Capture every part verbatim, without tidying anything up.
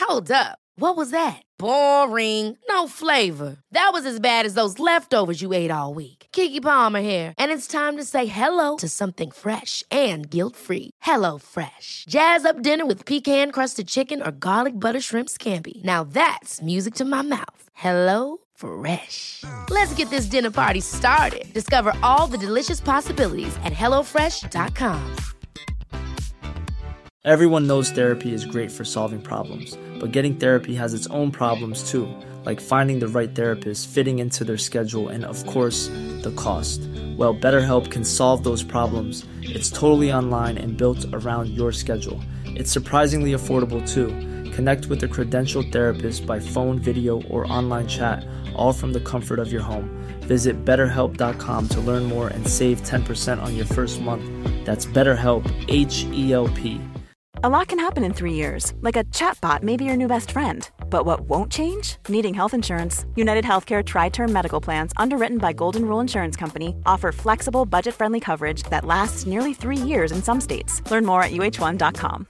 Hold up. What was that? Boring. No flavor. That was as bad as those leftovers you ate all week. Keke Palmer here, and it's time to say hello to something fresh and guilt-free. Hello Fresh. Jazz up dinner with pecan-crusted chicken or garlic butter shrimp scampi. Now that's music to my mouth. Hello Fresh. Let's get this dinner party started. Discover all the delicious possibilities at hello fresh dot com. Everyone knows therapy is great for solving problems, but getting therapy has its own problems too, like finding the right therapist, fitting into their schedule, and of course, the cost. Well, BetterHelp can solve those problems. It's totally online and built around your schedule. It's surprisingly affordable too. Connect with a credentialed therapist by phone, video, or online chat, all from the comfort of your home. Visit better help dot com to learn more and save ten percent on your first month. That's BetterHelp, H E L P. A lot can happen in three years, like a chatbot may be your new best friend. But what won't change? Needing health insurance. United Healthcare Tri-Term Medical Plans, underwritten by Golden Rule Insurance Company, offer flexible, budget-friendly coverage that lasts nearly three years in some states. Learn more at U H one dot com.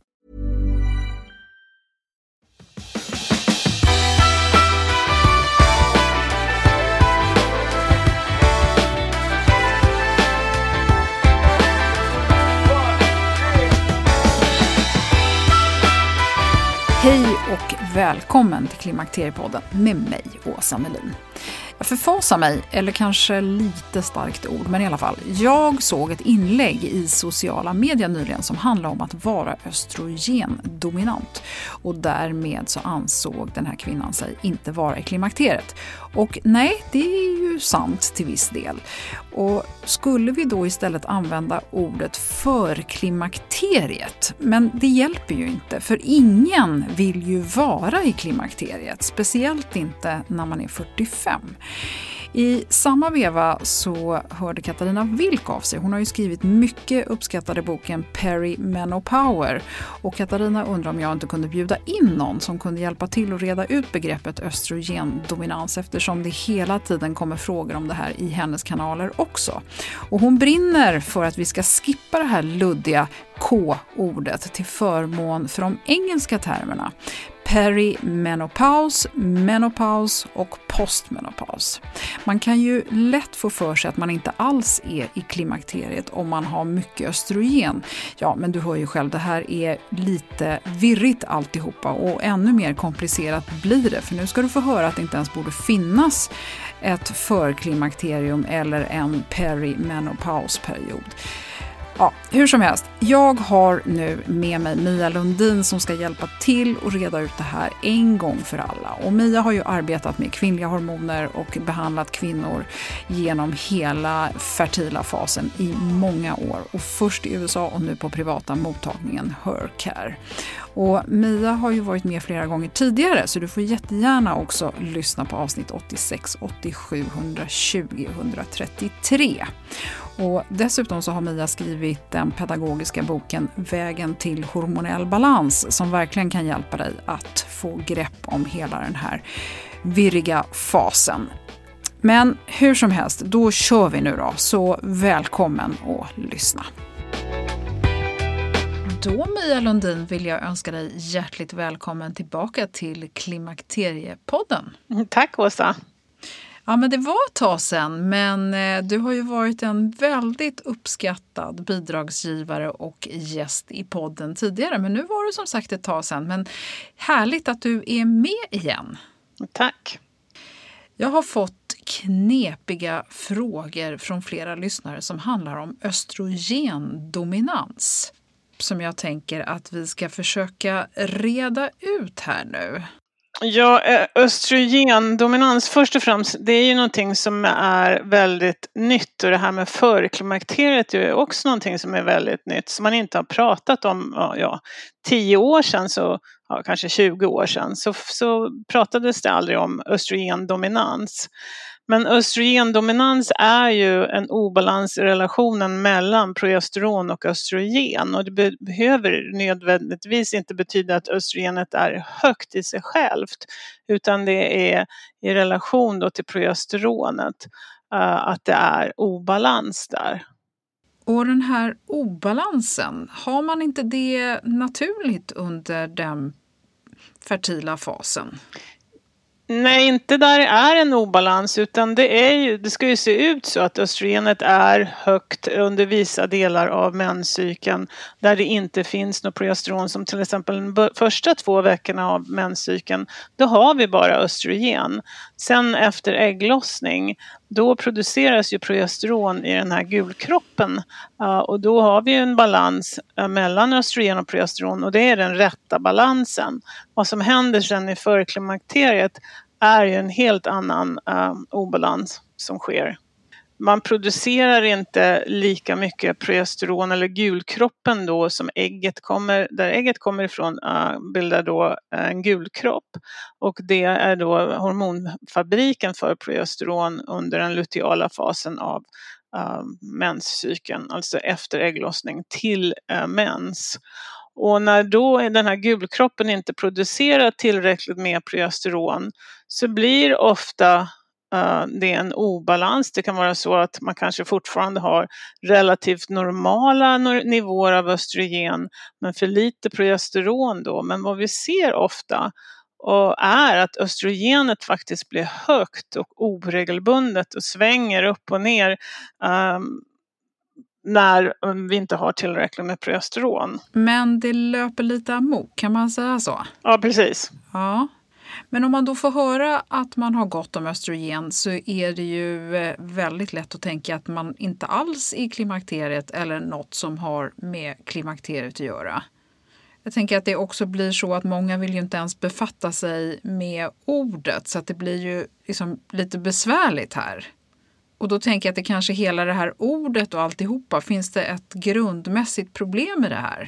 Hej och välkommen till Klimakteriepodden med mig, Åsa Melin. Jag förfasar mig, eller kanske lite starkt ord, men i alla fall. Jag såg ett inlägg i sociala medier nyligen som handlar om att vara östrogendominant. Och därmed så ansåg den här kvinnan sig inte vara i klimakteriet. Och nej, det är ju sant till viss del. Och skulle vi då istället använda ordet för klimakteriet? Men det hjälper ju inte, för ingen vill ju vara i klimakteriet. Speciellt inte när man är fyrtiofem. I samma veva så hörde Katarina Wilk av sig. Hon har ju skrivit mycket uppskattade boken Perimenopause. Och Katarina undrar om jag inte kunde bjuda in någon som kunde hjälpa till att reda ut begreppet östrogendominans, eftersom det hela tiden kommer frågor om det här i hennes kanaler också. Och hon brinner för att vi ska skippa det här luddiga K-ordet till förmån för de engelska termerna. Perimenopause, menopause och postmenopause. Man kan ju lätt få för sig att man inte alls är i klimakteriet om man har mycket östrogen. Ja, men du hör ju själv, det här är lite virrigt alltihopa och ännu mer komplicerat blir det. För nu ska du få höra att det inte ens borde finnas ett förklimakterium eller en perimenopausperiod. Ja, hur som helst. Jag har nu med mig Mia Lundin som ska hjälpa till att reda ut det här en gång för alla. Och Mia har ju arbetat med kvinnliga hormoner och behandlat kvinnor genom hela fertila fasen i många år. Och först i U S A och nu på privata mottagningen Hercare. Och Mia har ju varit med flera gånger tidigare, så du får jättegärna också lyssna på avsnitt åttiosex, åttiosju, etthundratjugo, etthundratrettiotre. Och dessutom så har Mia skrivit den pedagogiska boken Vägen till hormonell balans som verkligen kan hjälpa dig att få grepp om hela den här virriga fasen. Men hur som helst, då kör vi nu då, så välkommen att lyssna. Då, Mia Lundin, vill jag önska dig hjärtligt välkommen tillbaka till Klimakteriepodden. Tack, Åsa. Ja, men det var ett tag sedan, men du har ju varit en väldigt uppskattad bidragsgivare och gäst i podden tidigare. Men nu var det som sagt ett tag sedan, men härligt att du är med igen. Tack. Jag har fått knepiga frågor från flera lyssnare som handlar om östrogendominans, som jag tänker att vi ska försöka reda ut här nu. Ja, östrogendominans först och främst, det är ju någonting som är väldigt nytt, och det här med förklimakteriet är ju också någonting som är väldigt nytt som man inte har pratat om. Ja, tio år sedan, så ja, kanske tjugo år sedan så, så pratades det aldrig om östrogendominans. Men östrogendominans är ju en obalans i relationen mellan progesteron och östrogen, och det behöver nödvändigtvis inte betyda att östrogenet är högt i sig självt, utan det är i relation då till progesteronet uh, att det är obalans där. Och den här obalansen, har man inte det naturligt under den fertila fasen? Nej, inte där det är en obalans, utan det, är ju, det ska ju se ut så att östrogenet är högt under vissa delar av menscykeln där det inte finns något progesteron, som till exempel de första två veckorna av menscykeln, då har vi bara östrogen. Sen efter ägglossning, då produceras ju progesteron i den här gulkroppen och då har vi en balans mellan östrogen och progesteron och det är den rätta balansen. Vad som händer sen i förklimakteriet är ju en helt annan uh, obalans som sker. Man producerar inte lika mycket progesteron eller gulkroppen då som ägget kommer, där ägget kommer ifrån uh, bildar då en gulkropp och det är då hormonfabriken för progesteron under den luteala fasen av uh, menscykeln, alltså efter ägglossning till uh, mens. Och när då den här gulkroppen inte producerar tillräckligt med progesteron så blir ofta uh, det en obalans. Det kan vara så att man kanske fortfarande har relativt normala nivåer av östrogen men för lite progesteron då. Men vad vi ser ofta och är att östrogenet faktiskt blir högt och oregelbundet och svänger upp och ner um, när vi inte har tillräckligt med progesteron. Men det löper lite amok, kan man säga så? Ja, precis. Ja. Men om man då får höra att man har gott om östrogen så är det ju väldigt lätt att tänka att man inte alls är i klimakteriet eller något som har med klimakteriet att göra. Jag tänker att det också blir så att många vill ju inte ens befatta sig med ordet så att det blir ju liksom lite besvärligt här. Och då tänker jag att det kanske hela det här ordet och alltihopa, finns det ett grundmässigt problem med det här?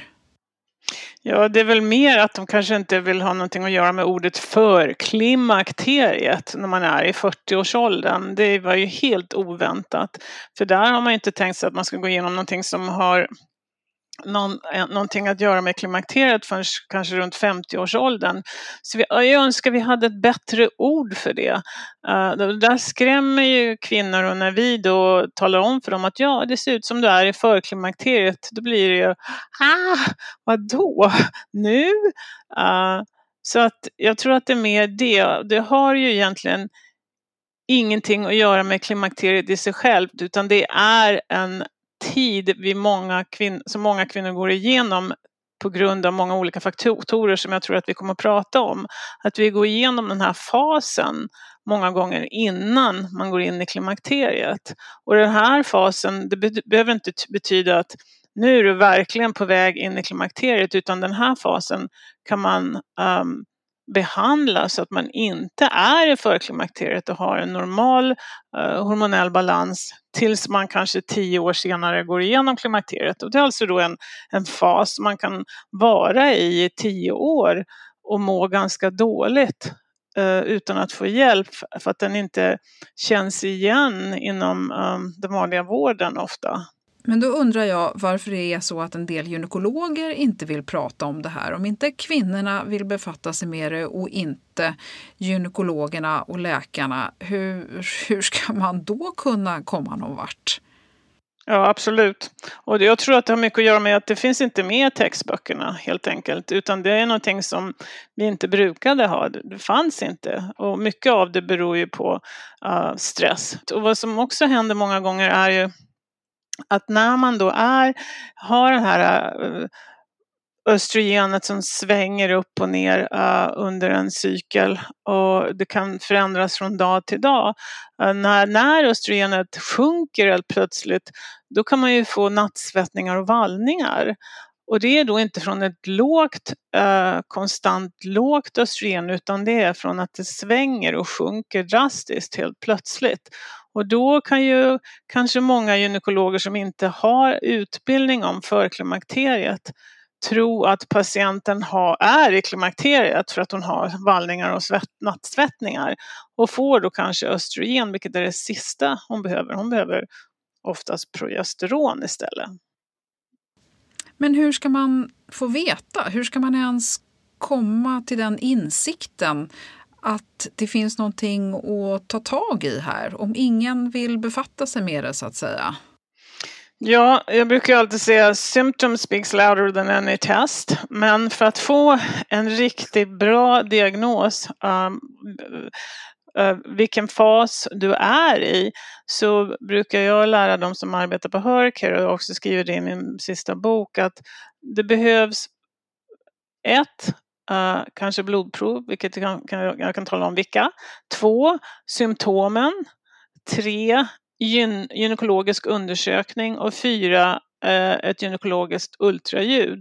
Ja, det är väl mer att de kanske inte vill ha någonting att göra med ordet för klimakteriet när man är i fyrtioårsåldern. Det var ju helt oväntat. För där har man inte tänkt sig att man ska gå igenom någonting som har någon, någonting att göra med klimakteriet förrän kanske runt femtioårsåldern. Så vi, jag önskar vi hade ett bättre ord för det. Uh, där skrämmer ju kvinnor och när vi då talar om för dem att ja, det ser ut som du är i förklimakteriet, då blir det ju, ah, vadå? Nu? Uh, så att jag tror att det är mer det. Det har ju egentligen ingenting att göra med klimakteriet i sig självt, utan det är en tid vi många kvin- som många kvinnor går igenom på grund av många olika faktorer som jag tror att vi kommer att prata om. Att vi går igenom den här fasen många gånger innan man går in i klimakteriet. Och den här fasen, det be- behöver inte betyda att nu är du verkligen på väg in i klimakteriet, utan den här fasen kan man um, behandla så att man inte är i förklimakteriet och har en normal uh, hormonell balans tills man kanske tio år senare går igenom klimakteriet. Och det är alltså då en, en fas man kan vara i i tio år och må ganska dåligt uh, utan att få hjälp för att den inte känns igen inom um, den vanliga vården ofta. Men då undrar jag varför det är så att en del gynekologer inte vill prata om det här. Om inte kvinnorna vill befatta sig med det och inte gynekologerna och läkarna, hur, hur ska man då kunna komma någon vart? Ja, absolut. Och jag tror att det har mycket att göra med att det finns inte med i textböckerna helt enkelt. Utan det är någonting som vi inte brukade ha. Det fanns inte. Och mycket av det beror ju på uh, stress. Och vad som också händer många gånger är ju att när man då är, har den här uh, östrogenet som svänger upp och ner uh, under en cykel och det kan förändras från dag till dag. Uh, när, när östrogenet sjunker helt plötsligt, då kan man ju få nattsvettningar och vallningar. Och det är då inte från ett lågt, uh, konstant lågt östrogen, utan det är från att det svänger och sjunker drastiskt helt plötsligt. Och då kan ju kanske många gynekologer som inte har utbildning om förklimakteriet tro att patienten har, är i klimakteriet för att hon har vallningar och svett, nattsvettningar och får då kanske östrogen, vilket är det sista hon behöver. Hon behöver oftast progesteron istället. Men hur ska man få veta? Hur ska man ens komma till den insikten att det finns någonting att ta tag i här om ingen vill befatta sig med det så att säga? Ja, jag brukar alltid säga symptom speaks louder than any test. Men för att få en riktigt bra diagnos, um, uh, vilken fas du är i, så brukar jag lära dem som arbetar på Hercare, och också skriver det i min sista bok, att det behövs ett, uh, kanske blodprov, vilket jag kan, kan, jag kan tala om vilka. Två, symptomen. Tre, gyn- gynekologisk undersökning. Och fyra, uh, ett gynekologiskt ultraljud.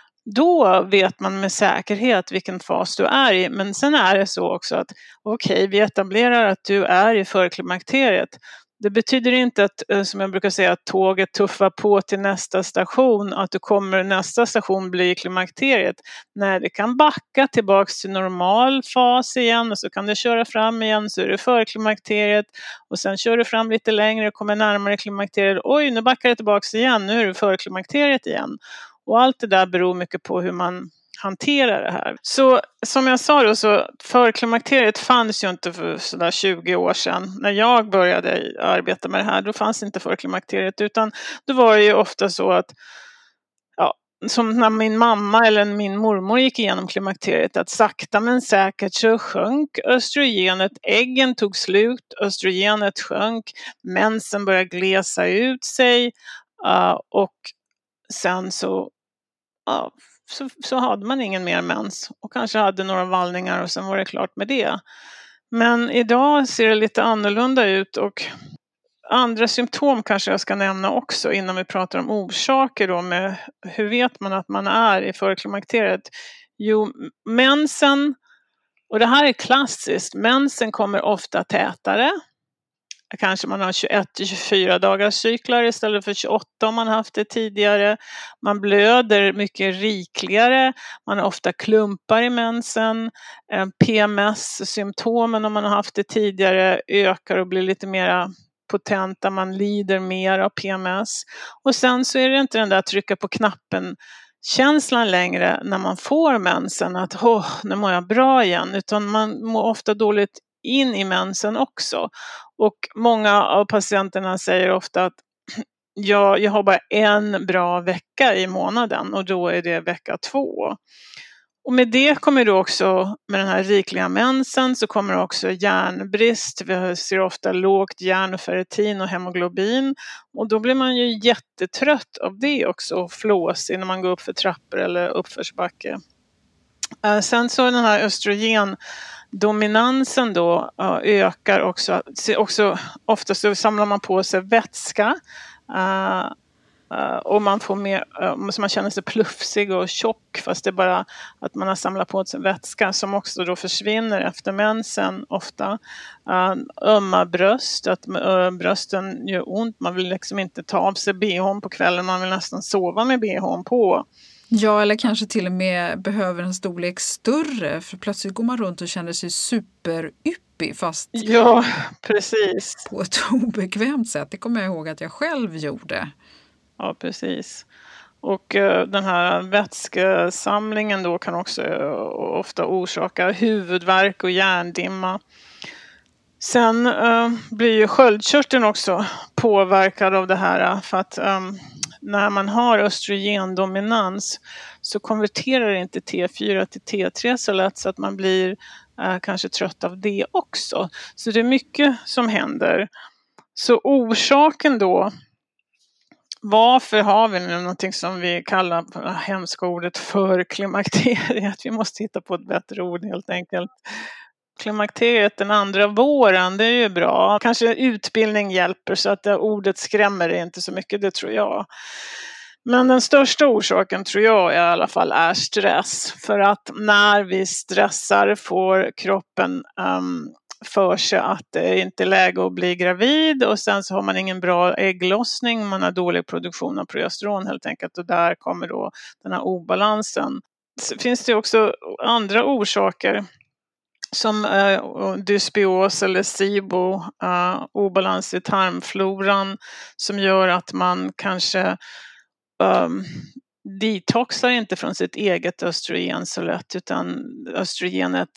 Då vet man med säkerhet vilken fas du är i. Men sen är det så också att okej, okay, vi etablerar att du är i förklimakteriet. Det betyder inte att, som jag brukar säga, att tåget tuffar på till nästa station, att du kommer nästa station bli klimakteriet. Nej, det kan backa tillbaks till normal fas igen, och så kan du köra fram igen, så är det förklimakteriet, och sen kör du fram lite längre och kommer närmare klimakteriet. Oj, nu backar det tillbaks igen, nu är det förklimakteriet igen. Och allt det där beror mycket på hur man hanterar det här. Så som jag sa då, så förklimakteriet fanns ju inte för sådär tjugo år sedan. När jag började arbeta med det här, då fanns inte förklimakteriet, utan då var det ju ofta så att, ja, som när min mamma eller min mormor gick igenom klimakteriet, att sakta men säkert så sjönk östrogenet, äggen tog slut, östrogenet sjönk, mensen började glesa ut sig, uh, och sen så, ja, Så, så hade man ingen mer mens, och kanske hade några vallningar, och sen var det klart med det. Men idag ser det lite annorlunda ut, och andra symptom kanske jag ska nämna också innan vi pratar om orsaker då, med hur vet man att man är i förklimakteriet? Jo, mensen, och det här är klassiskt, mensen kommer ofta tätare. Kanske man har tjugoett till tjugofyra dagars cyklar istället för tjugoåtta om man haft det tidigare. Man blöder mycket rikligare. Man har ofta klumpar i mensen. P M S-symptomen om man har haft det tidigare ökar och blir lite mer potenta. Man lider mer av P M S. Och sen så är det inte den där trycka på knappen känslan längre när man får mensen, att åh, nu mår jag bra igen. Utan man mår ofta dåligt in i mensen också. Och många av patienterna säger ofta att jag, jag har bara en bra vecka i månaden, och då är det vecka två. Och med det kommer då också, med den här rikliga mensen, så kommer också järnbrist. Vi ser ofta lågt järn och ferritin och hemoglobin. Och då blir man ju jättetrött av det också, och flåsig när man går upp för trappor eller uppförsbacke. Sen så den här östrogen dominansen då uh, ökar också. också. Ofta så samlar man på sig vätska. Uh, uh, och man får mer, uh, så man känner sig pluffsig och tjock. Fast det är bara att man har samlat på sig vätska som också då försvinner efter mensen ofta. Uh, ömma bröst. Att uh, brösten gör ont. Man vill liksom inte ta av sig B H:n på kvällen. Man vill nästan sova med B H:n på. Ja, eller kanske till och med behöver en storlek större, för plötsligt går man runt och känner sig superyppig, fast ja, precis. På ett obekvämt sätt. Det kommer jag ihåg att jag själv gjorde. Ja, precis. Och uh, den här vätskesamlingen då kan också uh, ofta orsaka huvudvärk och hjärndimma. Sen uh, blir ju sköldkörteln också påverkad av det här, för att um, när man har östrogendominans så konverterar inte T fyra till T tre så lätt, så att man blir eh, kanske trött av det också. Så det är mycket som händer. Så orsaken då, varför har vi nu någonting som vi kallar det hemska ordet för klimakteriet? Vi måste hitta på ett bättre ord helt enkelt. Klimakteriet den andra våren, det är ju bra. Kanske utbildning hjälper så att det ordet skrämmer inte så mycket, det tror jag. Men den största orsaken tror jag i alla fall är stress. För att när vi stressar får kroppen um, för sig att det inte är läge att bli gravid. Och sen så har man ingen bra ägglossning, man har dålig produktion av progesteron helt enkelt. Och där kommer då den här obalansen. Så finns det också andra orsaker. Som uh, dysbios eller SIBO, uh, obalans i tarmfloran, som gör att man kanske um, detoxar inte från sitt eget östrogen så lätt, utan östrogenet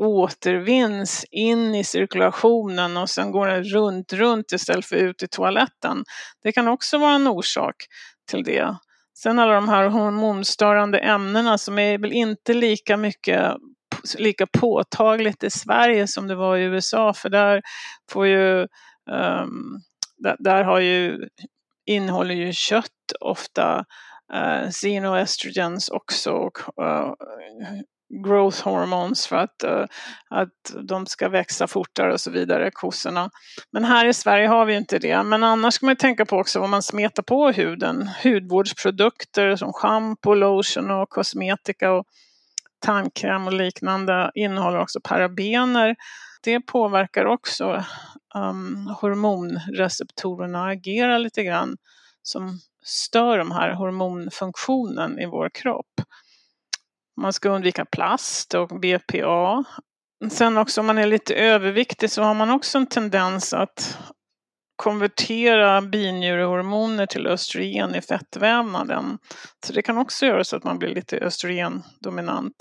återvinns in i cirkulationen och sen går den runt, runt istället för ut i toaletten. Det kan också vara en orsak till det. Sen alla de här hormonstörande ämnena som är väl inte lika mycket lika påtagligt i Sverige som det var i U S A, för där får ju um, där, där har ju innehåller ju kött ofta uh, xenoestrogens också och uh, growth hormones för att, uh, att de ska växa fortare och så vidare, kossorna. Men här i Sverige har vi inte det. Men annars ska man tänka på också vad man smetar på huden. Hudvårdsprodukter som shampoo, lotion och kosmetika och tandkräm och liknande innehåller också parabener. Det påverkar också um, hormonreceptorerna, agerar lite grann som stör de här hormonfunktionen i vår kropp. Man ska undvika plast och B P A. Sen också om man är lite överviktig så har man också en tendens att konvertera binjurehormoner till östrogen i fettvävnaden. Så det kan också göra så att man blir lite östrogendominant.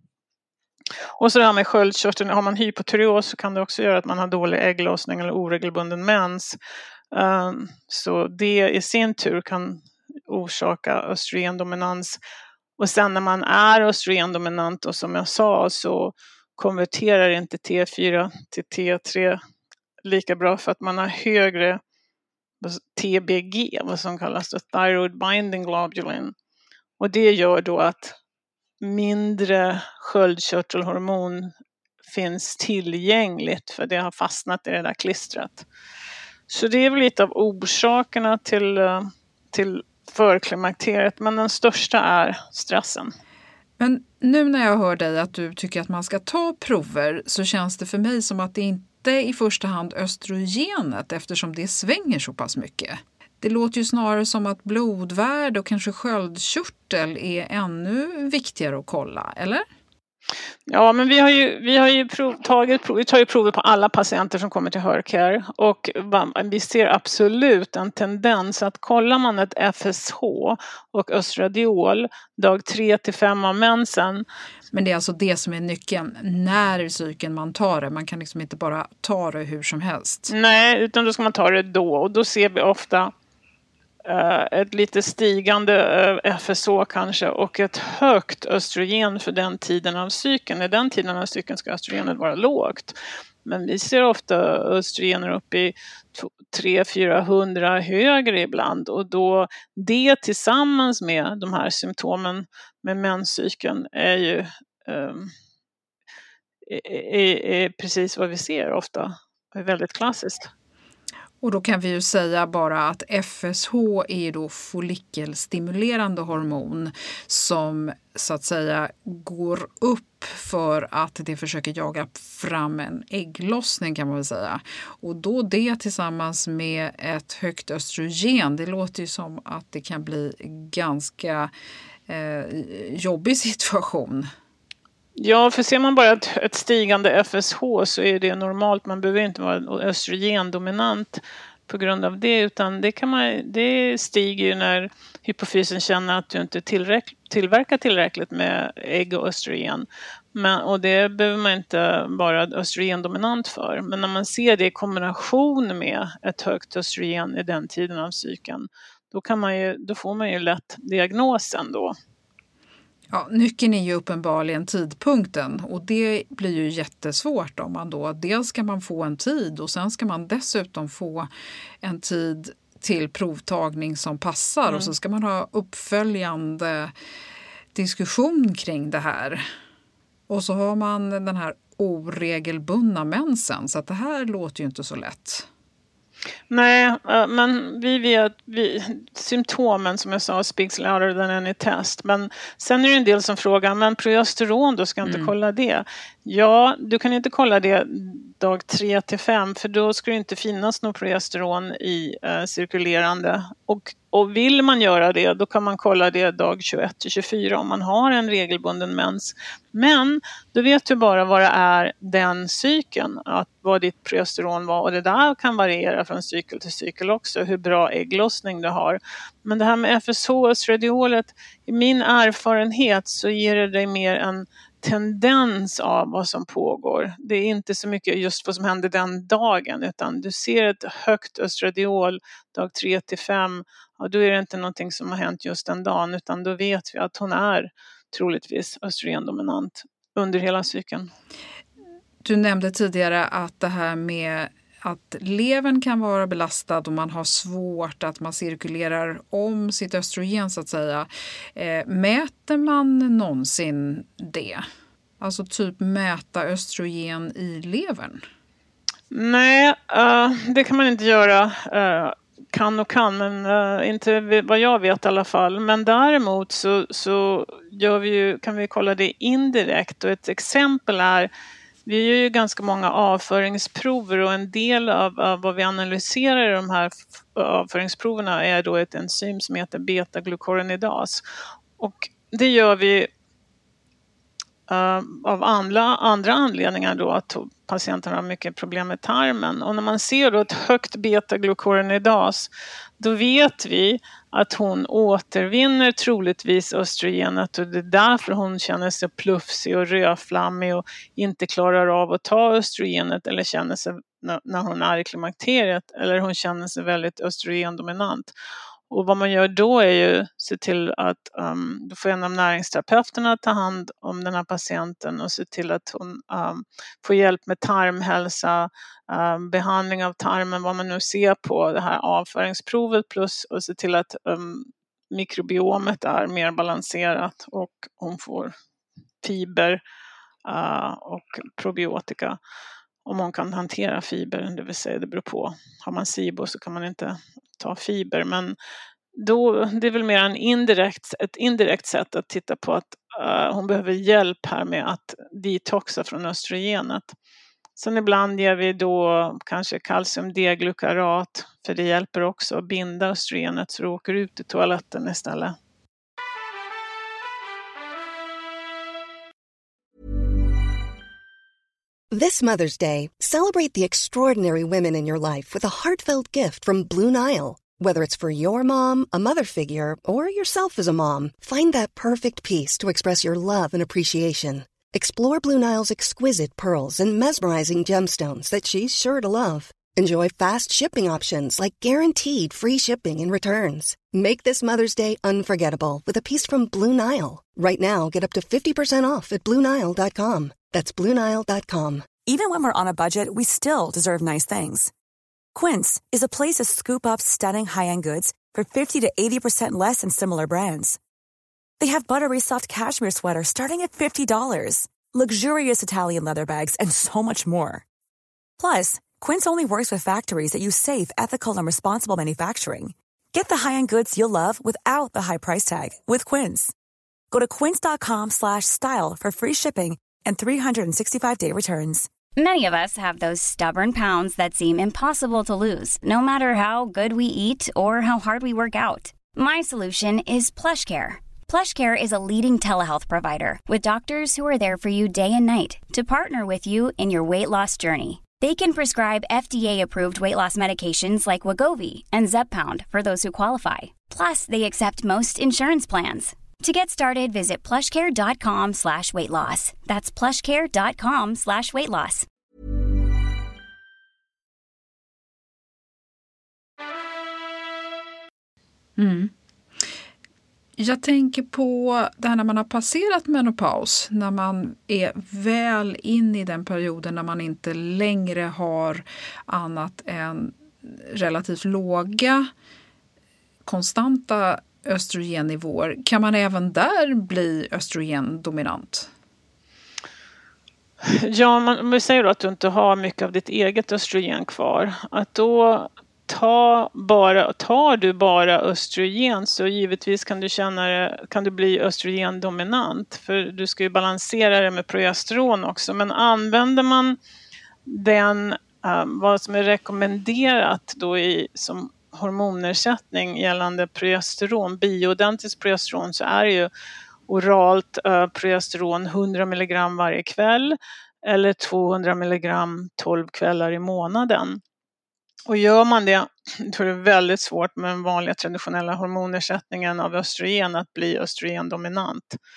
Och så det här med sköldkörteln, har man hypotyreos så kan det också göra att man har dålig ägglossning eller oregelbunden mens. Så det i sin tur kan orsaka östrogendominans. Och sen när man är östrogendominant och som jag sa så konverterar inte T fyra till T tre lika bra för att man har högre T B G, vad som kallas det, thyroid binding globulin. Och det gör då att mindre sköldkörtelhormon finns tillgängligt för det har fastnat i det där klistret. Så det är väl lite av orsakerna till, till förklimakteriet, men den största är stressen. Men nu när jag hör dig att du tycker att man ska ta prover så känns det för mig som att det inte är i första hand östrogenet eftersom det svänger så pass mycket. Det låter ju snarare som att blodvärde och kanske sköldkörtel är ännu viktigare att kolla, eller? Ja, men vi har ju, vi har ju prov, tagit prov, vi tar ju prover på alla patienter som kommer till Hercare och vi ser absolut en tendens att kollar man ett F S H och östradiol dag tre till fem av mensen. Men det är alltså det som är nyckeln när i cykeln man tar det. Man kan liksom inte bara ta det hur som helst. Nej, utan då ska man ta det då och då ser vi ofta ett lite stigande F S H kanske och ett högt östrogen för den tiden av cykeln. I den tiden av cykeln ska östrogenet vara lågt. Men vi ser ofta östrogener upp i tre till fyrahundra högre ibland. Och då det tillsammans med de här symptomen med menscykeln är ju um, är, är precis vad vi ser ofta. Det är väldigt klassiskt. Och då kan vi ju säga bara att F S H är då follikelstimulerande hormon som så att säga går upp för att det försöker jaga fram en ägglossning kan man väl säga. Och då det tillsammans med ett högt östrogen, det låter ju som att det kan bli ganska eh, jobbig situation. Ja, för ser man bara ett, ett stigande F S H så är det normalt. Man behöver inte vara östrogendominant på grund av det, utan det, kan man, det stiger ju när hypofysen känner att du inte tillräck, tillverkar tillräckligt med ägg och östrogen. Men, och det behöver man inte vara östrogendominant för. Men när man ser det i kombination med ett högt östrogen i den tiden av cykeln, då, kan man ju, då får man ju lätt diagnosen då. Ja, nyckeln är ju uppenbarligen tidpunkten och det blir ju jättesvårt om man då, dels ska man få en tid och sen ska man dessutom få en tid till provtagning som passar mm. och så ska man ha uppföljande diskussion kring det här. Och så har man den här oregelbundna mensen så att det här låter ju inte så lätt. Nej, men vi vet vi, symptomen som jag sa speaks louder than any test. Men sen är det en del som frågar, men progesteron då ska jag inte mm. kolla det? Ja, du kan inte kolla det dag tre till fem för då ska det inte finnas någon progesteron i eh, cirkulerande. Och, och vill man göra det då kan man kolla det dag tjugoett till tjugofyra om man har en regelbunden mens. Men då vet du bara vad det är den cykeln, att vad ditt progesteron var och det där kan variera från cykel till cykel också, hur bra ägglossning du har. Men det här med F S H och östradiolet, i min erfarenhet så ger det dig mer en tendens av vad som pågår. Det är inte så mycket just vad som händer den dagen, utan du ser ett högt östradiol dag tre till fem, och då är det inte någonting som har hänt just den dagen, utan då vet vi att hon är troligtvis östrogendominant under hela cykeln. Du nämnde tidigare att det här med att levern kan vara belastad och man har svårt att man cirkulerar om sitt östrogen så att säga. Eh, mäter man någonsin det? Alltså typ mäta östrogen i levern? Nej, uh, det kan man inte göra. Uh, kan och kan, men uh, inte vad jag vet i alla fall. Men däremot så, så gör vi ju, kan vi kolla det indirekt, och ett exempel är, vi gör ju ganska många avföringsprover, och en del av, av vad vi analyserar i de här avföringsproverna är då ett enzym som heter beta-glukoronodas. Och det gör vi uh, av andra, andra anledningar då, att patienten har mycket problem med tarmen. Och när man ser då ett högt beta-glukoronodas, då vet vi att hon återvinner troligtvis östrogenet, och det är därför hon känner sig plufsig och rödflammig och inte klarar av att ta östrogenet, eller känner sig när hon är i klimakteriet, eller hon känner sig väldigt östrogendominant. Och vad man gör då är ju se till att um, då får en av näringsterapeuterna ta hand om den här patienten och se till att hon um, får hjälp med tarmhälsa, um, behandling av tarmen, vad man nu ser på det här avföringsprovet, plus och se till att um, mikrobiomet är mer balanserat och hon får fiber uh, och probiotika. Om man kan hantera fiber, det vill säga det beror på. Har man SIBO så kan man inte ta fiber, men då, det är väl mer en indirekt, ett indirekt sätt att titta på att uh, hon behöver hjälp här med att detoxa från östrogenet. Sen ibland ger vi då kanske kalcium-D-glukarat, för det hjälper också att binda östrogenet så det åker ut i toaletten istället. This Mother's Day, celebrate the extraordinary women in your life with a heartfelt gift from Blue Nile. Whether it's for your mom, a mother figure, or yourself as a mom, find that perfect piece to express your love and appreciation. Explore Blue Nile's exquisite pearls and mesmerizing gemstones that she's sure to love. Enjoy fast shipping options like guaranteed free shipping and returns. Make this Mother's Day unforgettable with a piece from Blue Nile. Right now, get up to fifty percent off at blue nile dot com. That's blue nile dot com. Even when we're on a budget, we still deserve nice things. Quince is a place to scoop up stunning high-end goods for fifty to eighty percent less than similar brands. They have buttery soft cashmere sweaters starting at fifty dollars, luxurious Italian leather bags, and so much more. Plus, Quince only works with factories that use safe, ethical, and responsible manufacturing. Get the high-end goods you'll love without the high price tag with Quince. Go to quince dot com slash style for free shipping and three sixty-five day returns. Many of us have those stubborn pounds that seem impossible to lose, no matter how good we eat or how hard we work out. My solution is PlushCare. PlushCare is a leading telehealth provider with doctors who are there for you day and night to partner with you in your weight loss journey. They can prescribe F D A-approved weight loss medications like Wegovy and Zepbound for those who qualify. Plus, they accept most insurance plans. To get started, visit plushcare.com slash weight loss. That's plushcare.com slash weight loss. Mm. Jag tänker på det här när man har passerat menopaus, när man är väl in i den perioden när man inte längre har annat än relativt låga, konstanta östrogennivåer. Kan man även där bli östrogendominant? Ja, man, man säger då att du inte har mycket av ditt eget östrogen kvar. Att då ta bara, tar du bara östrogen, så givetvis kan du känna kan du bli östrogendominant, för du ska ju balansera det med progesteron också. Men använder man den, um, vad som är rekommenderat då i, som hormonersättning gällande progesteron, bioidentiskt progesteron, så är det ju oralt uh, progesteron hundra milligram varje kväll eller tvåhundra milligram tolv kvällar i månaden. Och gör man det, då är det väldigt svårt med den vanliga traditionella hormonersättningen av östrogen att bli östrogendominant.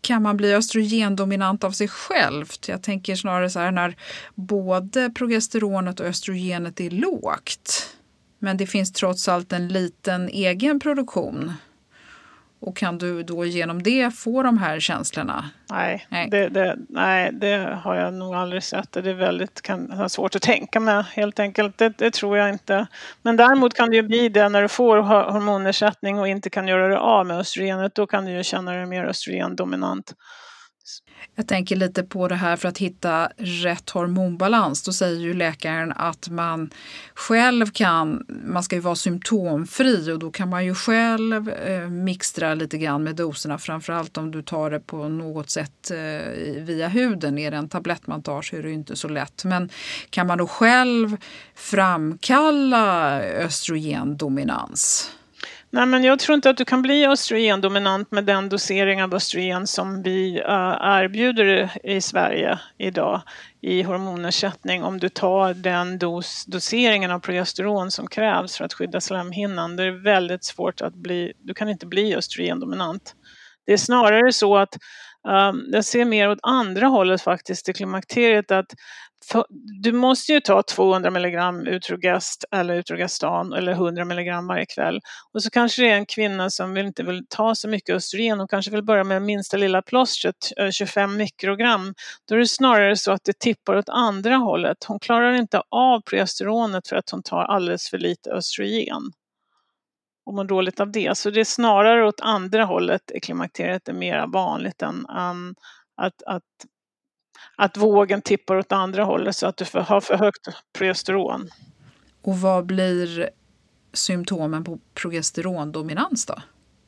kan man bli östrogendominant av sig självt? Jag tänker snarare så här när både progesteronet och östrogenet är lågt. Men det finns trots allt en liten egen produktion. Och kan du då genom det få de här känslorna? Nej, nej. Det, det, nej, det har jag nog aldrig sett. Det är väldigt kan, det är svårt att tänka med helt enkelt. Det, det tror jag inte. Men däremot kan det ju bli det när du får hormonersättning och inte kan göra det av med östrogenet. Då kan du ju känna dig mer östrogendominant. Jag tänker lite på det här för att hitta rätt hormonbalans. Då säger ju läkaren att man själv kan, man ska ju vara symptomfri och då kan man ju själv eh, mixtra lite grann med doserna. Framförallt om du tar det på något sätt eh, via huden. Är det en tablett man tar så är det ju inte så lätt. Men kan man då själv framkalla östrogendominans? Nej, men jag tror inte att du kan bli östrogendominant med den dosering av östrogen som vi uh, erbjuder i Sverige idag i hormonersättning om du tar den dos, doseringen av progesteron som krävs för att skydda slemhinnan. Det är väldigt svårt att bli, du kan inte bli östrogendominant. Det är snarare så att um, jag ser mer åt andra hållet faktiskt i klimakteriet att för, du måste ju ta tvåhundra milligram Utrogest eller Utrogestan eller hundra milligram varje kväll. Och så kanske det är en kvinna som vill inte vill ta så mycket östrogen och kanske vill börja med minsta lilla plåstret, tjugofem mikrogram. Då är det snarare så att det tippar åt andra hållet. Hon klarar inte av progesteronet för att hon tar alldeles för lite östrogen. Och mår dåligt av det. Så det är snarare åt andra hållet i klimakteriet är mer vanligt än um, att, att att vågen tippar åt andra hållet så att du får, har för högt progesteron. Och vad blir symptomen på progesterondominans då?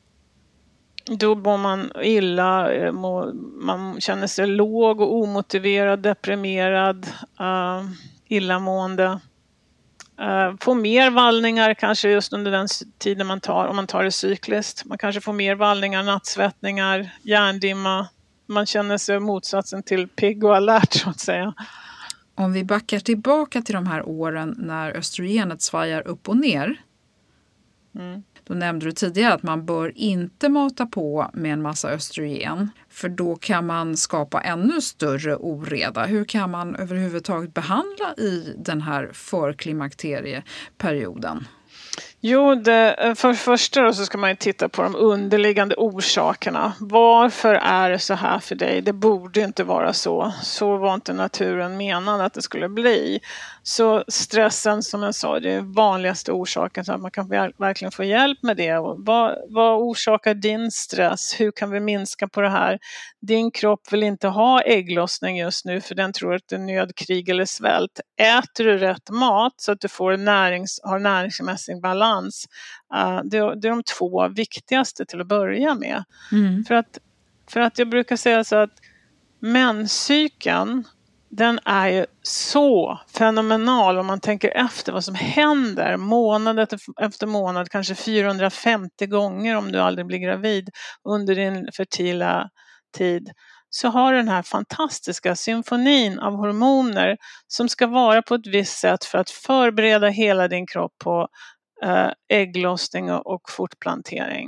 Då mår man illa, man känner sig låg och omotiverad, deprimerad, uh, illamående. Uh, får mer vallningar kanske just under den tiden man tar, om man tar det cykliskt. Man kanske får mer vallningar, nattsvettningar, hjärndimma. Man känner sig motsatsen till pigg och alert så att säga. Om vi backar tillbaka till de här åren när östrogenet svajar upp och ner. Mm. Då nämnde du tidigare att man bör inte mata på med en massa östrogen. För då kan man skapa ännu större oreda. Hur kan man överhuvudtaget behandla i den här förklimakterieperioden? Jo, det, för det första då så ska man ju titta på de underliggande orsakerna. Varför är det så här för dig? Det borde inte vara så. Så var inte naturen menad att det skulle bli. Så stressen, som jag sa, det är vanligaste orsaken så att man kan verkligen få hjälp med det. Vad, vad orsakar din stress? Hur kan vi minska på det här? Din kropp vill inte ha ägglossning just nu för den tror att det är nöd, krig eller svält. Äter du rätt mat så att du får närings, har näringsmässig balans? Uh, det, det är de två viktigaste till att börja med. Mm. För, att, för att jag brukar säga så att menscykeln, den är ju så fenomenal om man tänker efter vad som händer månad efter, efter månad, kanske fyrahundrafemtio gånger om du aldrig blir gravid under din fertila tid. Så har den här fantastiska symfonin av hormoner som ska vara på ett visst sätt för att förbereda hela din kropp på äh, ägglossning och, och fortplantering.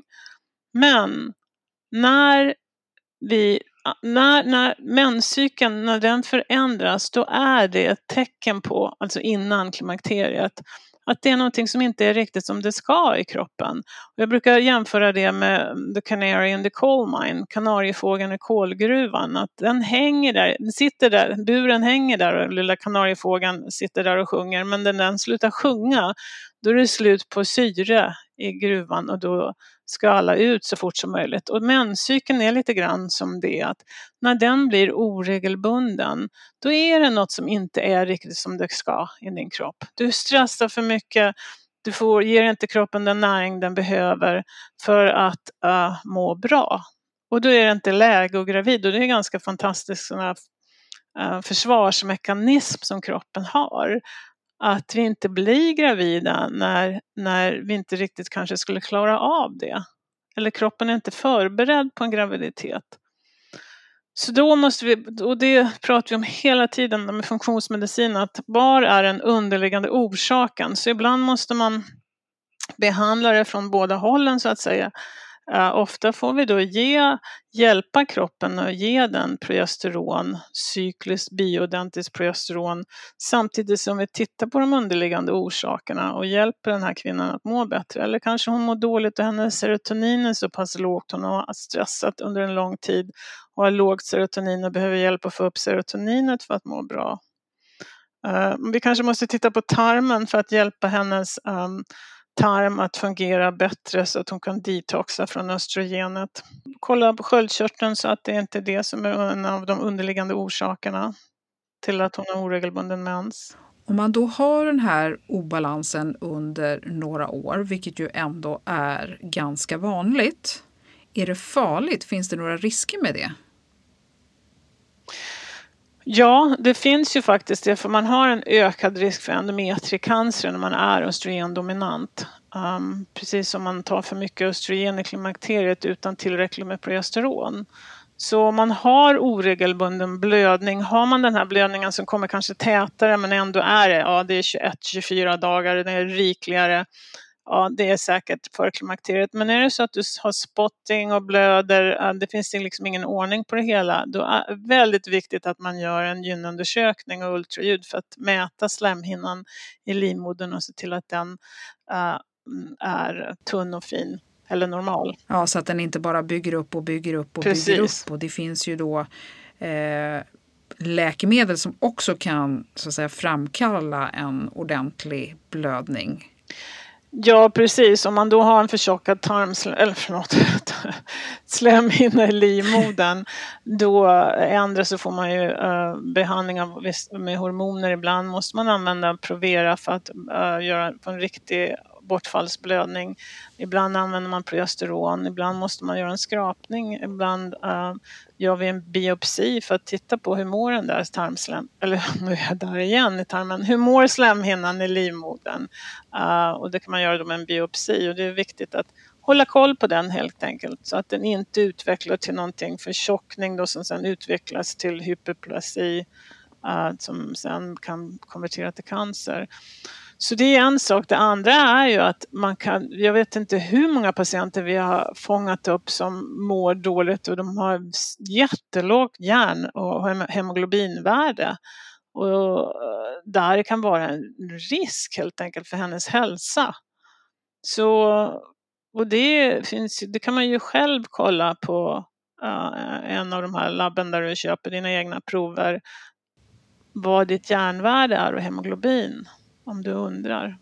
Men när vi När, när menscykeln, när den förändras, då är det ett tecken på, alltså innan klimakteriet, att det är någonting som inte är riktigt som det ska i kroppen. Och jag brukar jämföra det med the canary in the coal mine, kanariefågeln i kolgruvan. Att den hänger där, den sitter där, buren hänger där och lilla kanariefågeln sitter där och sjunger. Men när den slutar sjunga, då är det slut på syre i gruvan och då ska alla ut så fort som möjligt. Och menscykeln är lite grann som det att när den blir oregelbunden, då är det något som inte är riktigt som det ska i din kropp. Du stressar för mycket, du får, ger inte kroppen den näring den behöver för att uh, må bra. Och då är det inte läge och gravid och det är ganska fantastisk sån här, uh, försvarsmekanism som kroppen har. Att vi inte blir gravida när, när vi inte riktigt kanske skulle klara av det. Eller kroppen är inte förberedd på en graviditet. Så då måste vi, och det pratar vi om hela tiden med funktionsmedicin, att var är den underliggande orsaken? Så ibland måste man behandla det från båda hållen så att säga. Uh, ofta får vi då ge, hjälpa kroppen och ge den progesteron, cykliskt bioidentiskt progesteron, samtidigt som vi tittar på de underliggande orsakerna och hjälper den här kvinnan att må bättre. Eller kanske hon mår dåligt och hennes serotonin är så pass lågt, hon har stressat under en lång tid och har lågt serotonin och behöver hjälp att få upp serotoninet för att må bra. Uh, vi kanske måste titta på tarmen för att hjälpa hennes um, tarm att fungera bättre så att hon kan detoxa från östrogenet. Kolla på sköldkörteln så att det inte är det som är en av de underliggande orsakerna till att hon har oregelbunden mens. Om man då har den här obalansen under några år, vilket ju ändå är ganska vanligt, är det farligt? Finns det några risker med det? Ja, det finns ju faktiskt det, för man har en ökad risk för endometriecancer när man är östrogendominant. Um, precis som man tar för mycket östrogen i klimakteriet utan tillräckligt med progesteron. Så om man har oregelbunden blödning, har man den här blödningen som kommer kanske tätare men ändå är det, ja det är tjugoett till tjugofyra dagar, det är rikligare. Ja, det är säkert för klimakteriet. Men är det så att du har spotting och blöder, det finns liksom ingen ordning på det hela, då är det väldigt viktigt att man gör en gynundersökning och ultraljud för att mäta slemhinnan i livmodern och se till att den uh, är tunn och fin eller normal. Ja, så att den inte bara bygger upp och bygger upp och Precis. bygger upp. Och det finns ju då eh, läkemedel som också kan så att säga framkalla en ordentlig blödning. Ja, precis. Om man då har en förtjockad tarmslemhinna eller förlåt, slemhinna i livmodern, då ändras så får man ju uh, behandling av, med hormoner. Ibland måste man använda Provera för att uh, göra en riktig bortfallsblödning. Ibland använder man progesteron, ibland måste man göra en skrapning, ibland uh, gör vi en biopsi för att titta på hur mår den där tarmslem, eller nu är jag där igen i tarmen, hur mår slemhinnan i livmodern, uh, och det kan man göra då med en biopsi, och det är viktigt att hålla koll på den helt enkelt så att den inte utvecklar till någonting förtjockning då som sen utvecklas till hyperplasi uh, som sen kan konvertera till cancer. Så det är en sak. Det andra är ju att man kan, jag vet inte hur många patienter vi har fångat upp som mår dåligt och de har jättelågt järn- och hemoglobinvärde. Och där kan vara en risk helt enkelt för hennes hälsa. Så, och det finns, det kan man ju själv kolla på uh, en av de här labben där du köper dina egna prover. Vad ditt järnvärde är och hemoglobin. Om du undrar.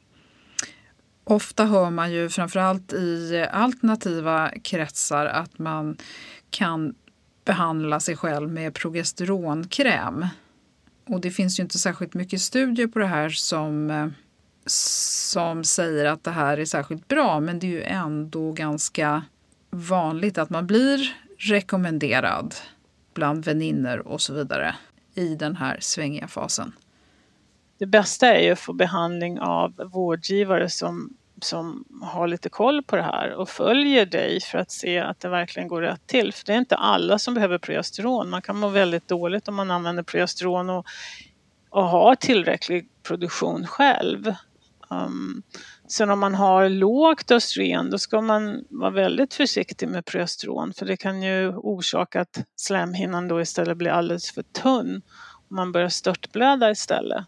Ofta hör man ju framförallt i alternativa kretsar att man kan behandla sig själv med progesteronkräm. Och det finns ju inte särskilt mycket studier på det här som, som säger att det här är särskilt bra. Men det är ju ändå ganska vanligt att man blir rekommenderad bland vänner och så vidare i den här svängiga fasen. Det bästa är ju att få behandling av vårdgivare som, som har lite koll på det här och följer dig för att se att det verkligen går rätt till. För det är inte alla som behöver progesteron. Man kan må väldigt dåligt om man använder progesteron och, och har tillräcklig produktion själv. Um, sen om man har lågt östrogen, då ska man vara väldigt försiktig med progesteron. För det kan ju orsaka att slemhinnan då istället blir alldeles för tunn. Och man börjar störtblöda istället.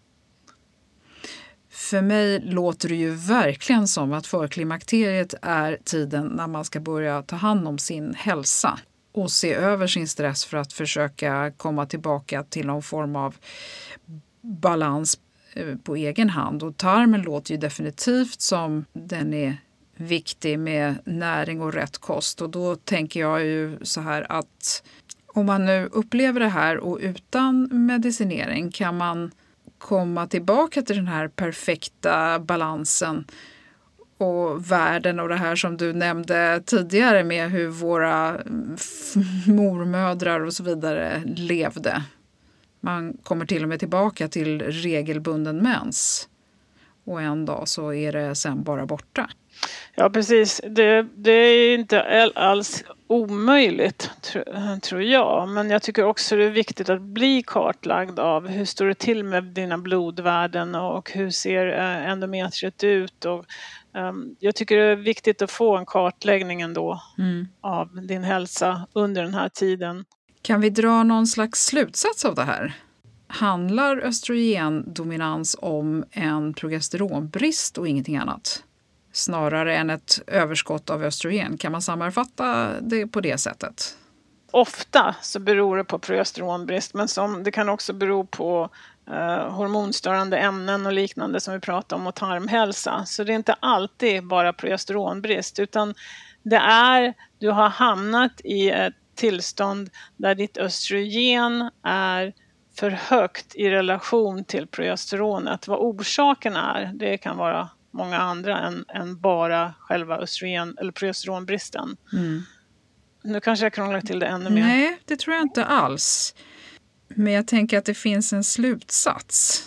För mig låter det ju verkligen som att förklimakteriet är tiden när man ska börja ta hand om sin hälsa och se över sin stress för att försöka komma tillbaka till någon form av balans på egen hand. Och tarmen låter ju definitivt som den är viktig med näring och rätt kost. Och då tänker jag ju så här att om man nu upplever det här och utan medicinering kan man komma tillbaka till den här perfekta balansen och världen och det här som du nämnde tidigare med hur våra mormödrar och så vidare levde. Man kommer till och med tillbaka till regelbunden mens och en dag så är det sen bara borta. Ja, precis. Det, det är inte alls omöjligt, tror jag. Men jag tycker också det är viktigt att bli kartlagd av hur står det till med dina blodvärden och hur ser endometriet ut och um, jag tycker det är viktigt att få en kartläggning ändå mm. av din hälsa under den här tiden. Kan vi dra någon slags slutsats av det här? Handlar östrogendominans om en progesteronbrist och ingenting annat? Snarare än ett överskott av östrogen. Kan man sammanfatta det på det sättet? Ofta så beror det på progesteronbrist, men som det kan också bero på eh, hormonstörande ämnen och liknande som vi pratar om och tarmhälsa. Så det är inte alltid bara progesteronbrist, utan det är, du har hamnat i ett tillstånd där ditt östrogen är för högt i relation till progesteronet. Vad orsaken är, det kan vara många andra än, än bara själva östrogen eller progesteronbristen. Mm. Nu kanske jag krånglar till det ännu mer. Nej, det tror jag inte alls. Men jag tänker att det finns en slutsats.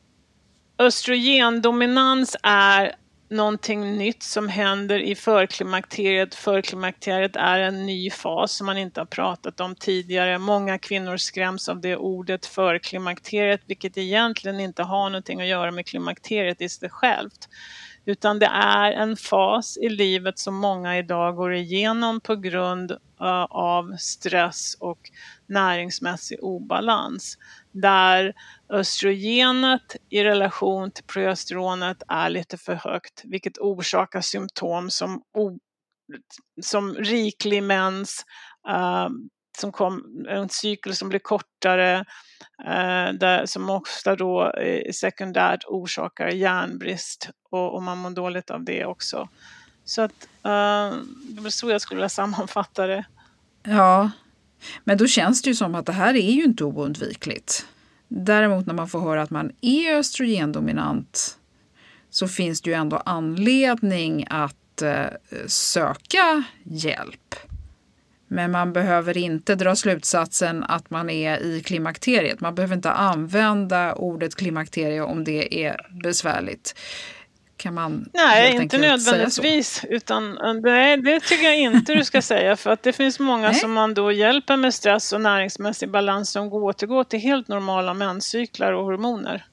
Östrogendominans är någonting nytt som händer i förklimakteriet. Förklimakteriet är en ny fas som man inte har pratat om tidigare. Många kvinnor skräms av det ordet förklimakteriet, vilket egentligen inte har någonting att göra med klimakteriet i sig självt. Utan det är en fas i livet som många idag går igenom på grund uh, av stress och näringsmässig obalans. Där östrogenet i relation till progesteronet är lite för högt, vilket orsakar symptom som, o, som riklig mens, uh, som kom, en cykel som blir kortare, uh, där, som ofta då uh, sekundärt orsakar järnbrist, och, och man mår dåligt av det också. Så att uh, det var så jag skulle vilja sammanfatta det. Ja, men då känns det ju som att det här är ju inte oundvikligt. Däremot när man får höra att man är östrogendominant så finns det ju ändå anledning att eh, söka hjälp. Men man behöver inte dra slutsatsen att man är i klimakteriet. Man behöver inte använda ordet klimakterie om det är besvärligt. Kan man Nej, inte nödvändigtvis, utan det, det tycker jag inte du ska säga, för att det finns många Nej. som man då hjälper med stress och näringsmässig balans som går återgår till helt normala menscyklar och hormoner.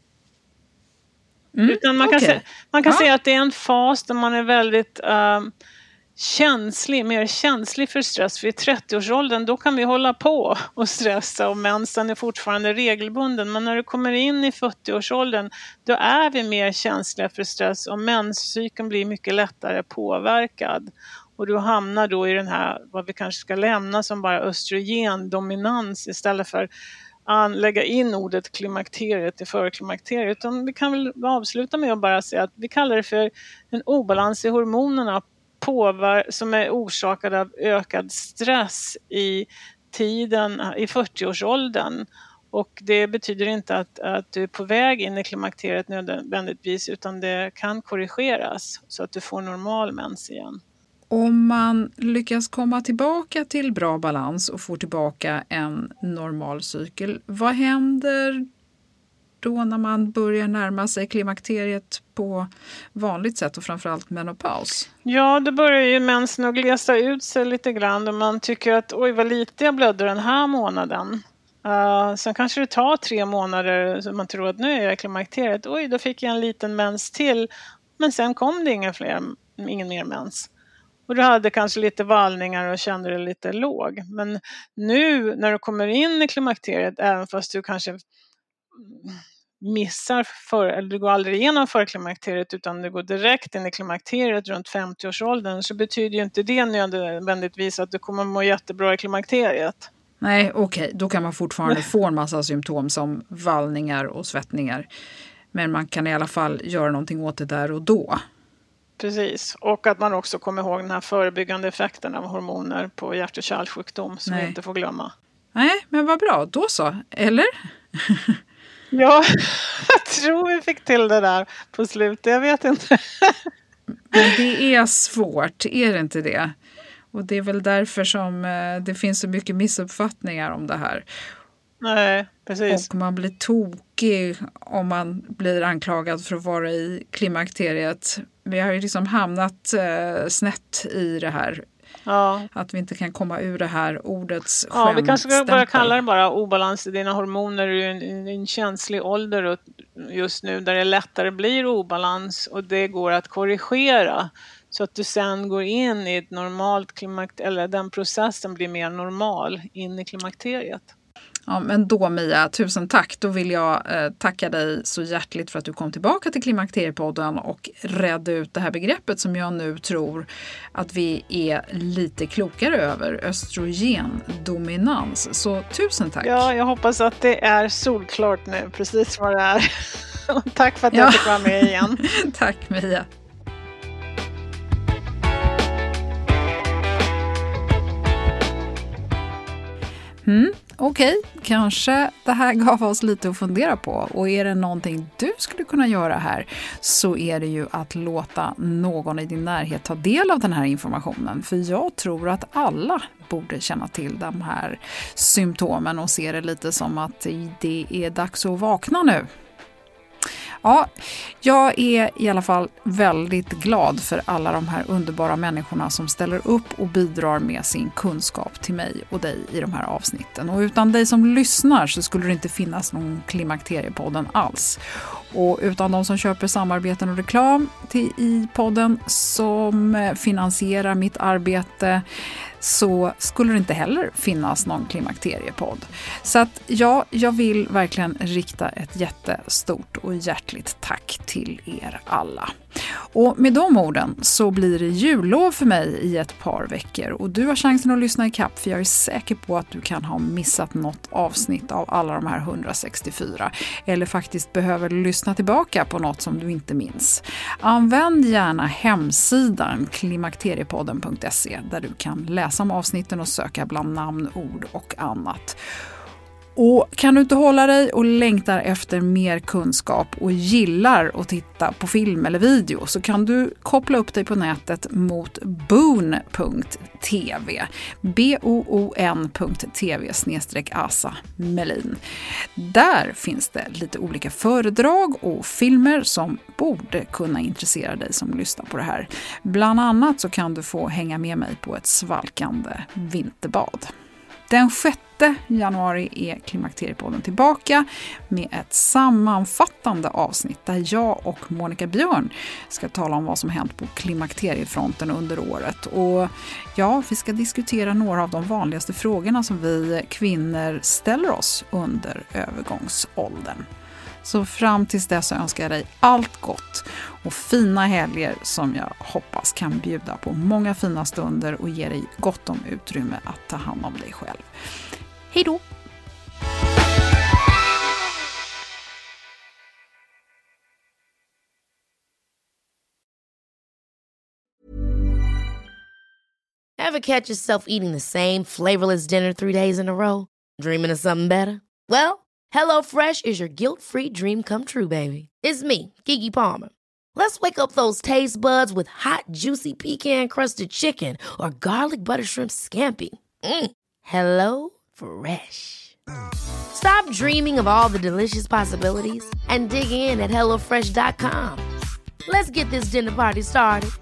Mm, utan man okay. kan, se, man kan ja. säga att det är en fas där man är väldigt uh, känslig, mer känslig för stress. För i trettioårsåldern då kan vi hålla på och stressa och mensen är fortfarande regelbunden. Men när du kommer in i fyrtioårsåldern då är vi mer känsliga för stress och menscykeln blir mycket lättare påverkad. Och du hamnar då i den här, vad vi kanske ska lämna som bara östrogendominans istället för att lägga in ordet klimakteriet i förklimakteriet. Utan vi kan väl avsluta med att bara säga att vi kallar det för en obalans i hormonerna påver- som är orsakad av ökad stress i tiden i fyrtioårsåldern. Och det betyder inte att, att du är på väg in i klimakteriet nödvändigtvis, utan det kan korrigeras så att du får normal mens igen. Om man lyckas komma tillbaka till bra balans och får tillbaka en normal cykel, vad händer då när man börjar närma sig klimakteriet på vanligt sätt och framförallt menopaus? Ja, då börjar ju mensen att glesa ut sig lite grann och man tycker att oj vad lite jag blödde den här månaden. Uh, sen kanske det tar tre månader så man tror att nu är jag i klimakteriet. Oj, då fick jag en liten mens till, men sen kom det ingen, fler, ingen mer mens. Och du hade kanske lite vallningar och kände dig lite låg. Men nu när du kommer in i klimakteriet, även fast du kanske missar för, eller du går aldrig igenom förklimakteriet utan du går direkt in i klimakteriet runt femtioårsåldern, så betyder ju inte det nödvändigtvis att du kommer må jättebra i klimakteriet. Nej, okej. Okay. Då kan man fortfarande få en massa symptom som vallningar och svettningar. Men man kan i alla fall göra någonting åt det där och då. Precis, och att man också kommer ihåg den här förebyggande effekten av hormoner på hjärt- och kärlsjukdom som vi inte får glömma. Nej, men vad bra. Då så. Eller? Ja, jag tror vi fick till det där på slutet. Jag vet inte. Men det är svårt, är det inte det? Och det är väl därför som det finns så mycket missuppfattningar om det här. Nej, precis. Och man blir tokig om man blir anklagad för att vara i klimakteriet. Vi har ju liksom hamnat eh, snett i det här. Ja. Att vi inte kan komma ur det här ordets Ja, vi kanske ska bara kalla det bara obalans i dina hormoner. Du är en, en känslig ålder och just nu där det lättare blir obalans och det går att korrigera så att du sen går in i ett normalt klimakteriet, eller den processen blir mer normal in i klimakteriet. Ja, men då Mia, tusen tack. Då vill jag eh, tacka dig så hjärtligt för att du kom tillbaka till Klimakteriepodden och redde ut det här begreppet som jag nu tror att vi är lite klokare över, östrogendominans. Så tusen tack. Ja, jag hoppas att det är solklart nu, precis vad det är. Tack för att jag ja. fick vara med igen. Tack Mia. Mm. Okej, okay. Kanske det här gav oss lite att fundera på, och är det någonting du skulle kunna göra här så är det ju att låta någon i din närhet ta del av den här informationen, för jag tror att alla borde känna till de här symptomen och se det lite som att det är dags att vakna nu. Ja, jag är i alla fall väldigt glad för alla de här underbara människorna som ställer upp och bidrar med sin kunskap till mig och dig i de här avsnitten. Och utan dig som lyssnar så skulle det inte finnas någon Klimakteriepodden alls. Och utan de som köper samarbeten och reklam till i podden som finansierar mitt arbete så skulle det inte heller finnas någon klimakteriepodd. Så att ja, jag vill verkligen rikta ett jättestort och hjärtligt tack till er alla. Och med de orden så blir det jullov för mig i ett par veckor och du har chansen att lyssna i kapp, för jag är säker på att du kan ha missat något avsnitt av alla de här hundrasextiofyra eller faktiskt behöver lyssna tillbaka på något som du inte minns. Använd gärna hemsidan klimakteriepodden punkt se där du kan läsa om avsnitten och söka bland namn, ord och annat. Och kan du inte hålla dig och längtar efter mer kunskap och gillar att titta på film eller video så kan du koppla upp dig på nätet mot boon punkt tv. B O O N punkt tv snedstreck Asa Melin. Där finns det lite olika föredrag och filmer som borde kunna intressera dig som lyssnar på det här. Bland annat så kan du få hänga med mig på ett svalkande vinterbad. Den sjätte januari är Klimakteriepodden tillbaka med ett sammanfattande avsnitt där jag och Monica Björn ska tala om vad som hänt på klimakteriefronten under året. Och ja, vi ska diskutera några av de vanligaste frågorna som vi kvinnor ställer oss under övergångsåldern. Så fram tills dess önskar jag dig allt gott och fina helger som jag hoppas kan bjuda på många fina stunder och ge dig gott om utrymme att ta hand om dig själv. Hej då! Ever catch yourself eating the same flavorless dinner three days in a row? Dreaming of something better? Well, HelloFresh is your guilt-free dream come true, baby. It's me, Keke Palmer. Let's wake up those taste buds with hot, juicy pecan-crusted chicken or garlic butter shrimp scampi. Mm. Hello Fresh. Stop dreaming of all the delicious possibilities and dig in at hello fresh dot com. Let's get this dinner party started.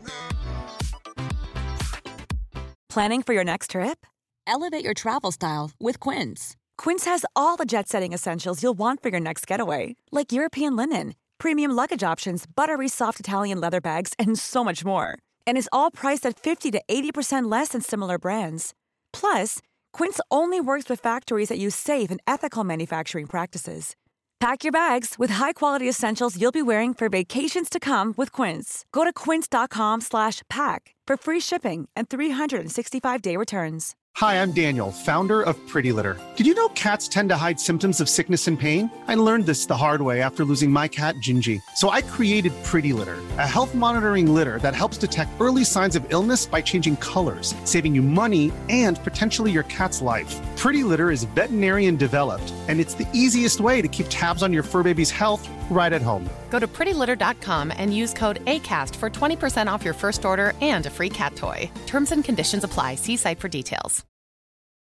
Planning for your next trip? Elevate your travel style with Quince. Quince has all the jet-setting essentials you'll want for your next getaway, like European linen, premium luggage options, buttery soft Italian leather bags, and so much more. And is all priced at fifty to eighty percent less than similar brands. Plus, Quince only works with factories that use safe and ethical manufacturing practices. Pack your bags with high-quality essentials you'll be wearing for vacations to come with Quince. Go to quince dot com slash pack for free shipping and three sixty-five day returns. Hi, I'm Daniel, founder of Pretty Litter. Did you know cats tend to hide symptoms of sickness and pain? I learned this the hard way after losing my cat, Gingy. So I created Pretty Litter, a health monitoring litter that helps detect early signs of illness by changing colors, saving you money and potentially your cat's life. Pretty Litter is veterinarian developed, and it's the easiest way to keep tabs on your fur baby's health right at home. Go to pretty litter dot com and use code ACAST for twenty percent off your first order and a free cat toy. Terms and conditions apply. See site for details.